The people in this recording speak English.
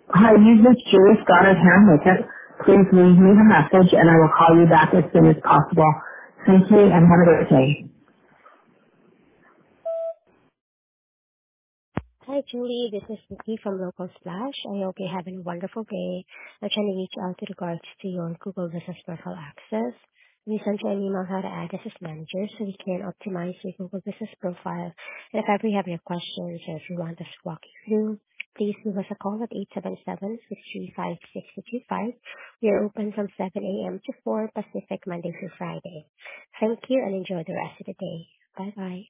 Hi, you've reached Julie Scott at Hamilton. Please leave me a message and I will call you back as soon as possible. Thank you and have a great day. Hi, Julie. This is Nikki from Local Splash. I hope you're having a wonderful day. I'm trying to reach out to regards to your Google Business Profile access. We sent you an email how to add us as manager so we can optimize your Google Business Profile. And if ever you have any questions or if you want us to walk you through, please give us a call at 877-635-6225. We are open from 7 a.m. to 4 Pacific, Monday through Friday. Thank you and enjoy the rest of the day. Bye-bye.